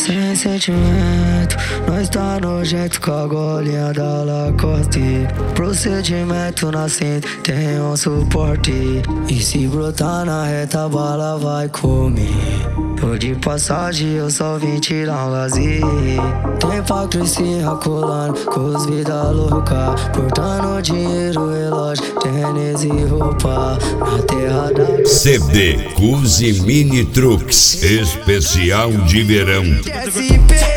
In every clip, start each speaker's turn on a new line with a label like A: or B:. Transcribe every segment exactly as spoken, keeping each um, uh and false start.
A: sem sentimento. Nós tá nojento com a golinha da Lacoste. Procedimento na cinta, tem um suporte. E se brotar na reta, a bala vai comer. Tô de passagem, eu só vim tirar um lazer. Tem patricinha colando com os vida louca, cortando dinheiro, relógio, tênis e roupa. Na terra da
B: C D Cuzi Mini Trucks especial de verão.
A: S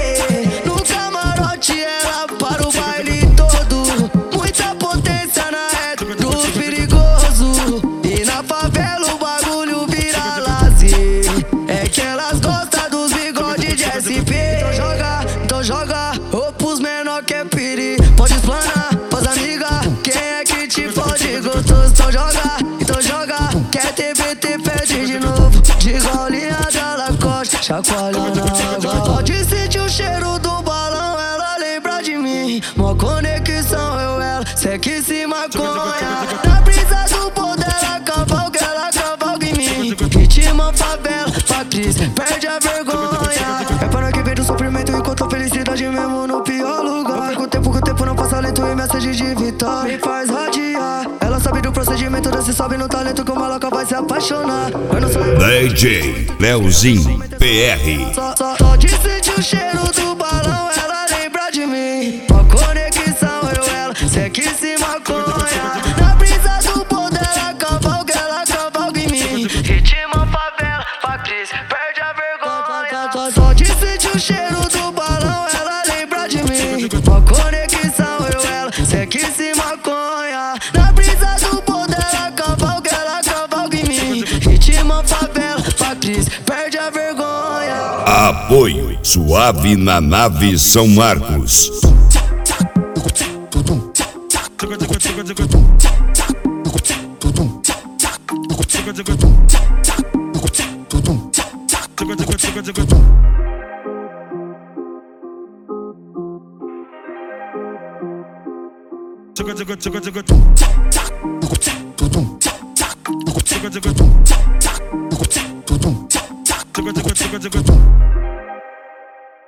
A: P, no camarote ela para o baile todo. Muita potência na reta dos perigosos. E na favela o bagulho vira lazer. É que elas gostam dos bigodes de S P. Então joga, então joga, ou pros menor que é piri. Pode explanar pras amigas, quem é que te pode gostoso? Então joga, então joga, quer T B T pede de novo. De golinha da Lacoste, chacoalhando a água. Pode sentir o cheiro do balão, ela lembra de mim. Mó conexão, eu ela, cê que se maconha. Na brisa do pão dela, cavalga, ela cavalga em mim. Ritmo favela, Patrícia, perde a vergonha. É para que vejo o sofrimento enquanto a felicidade mesmo no pior lugar. Com o tempo, com o tempo não passa lento e mensagem de vitória me faz radiar. Ela sabe do procedimento, desce sobe no talento, como a louca vai se apaixonar. Eu não sou
B: D J Leozinho P R.
A: Só, só, só de sentir o cheiro do balão, ela lembra de mim. Uma conexão, eu ela, cê que se maconha. Na brisa do pão dela, cavalga, ela cavalga em mim. Ritmo favela, Patrícia, perde a vergonha. Só, só de sentir o cheiro do balão, ela lembra de mim. Uma conexão, eu ela, cê que se maconha. Na brisa do pão dela, cavalga, ela cavalga em mim. Ritmo favela, Patrícia, perde a vergonha.
B: Apoio Suave na Nave São Marcos.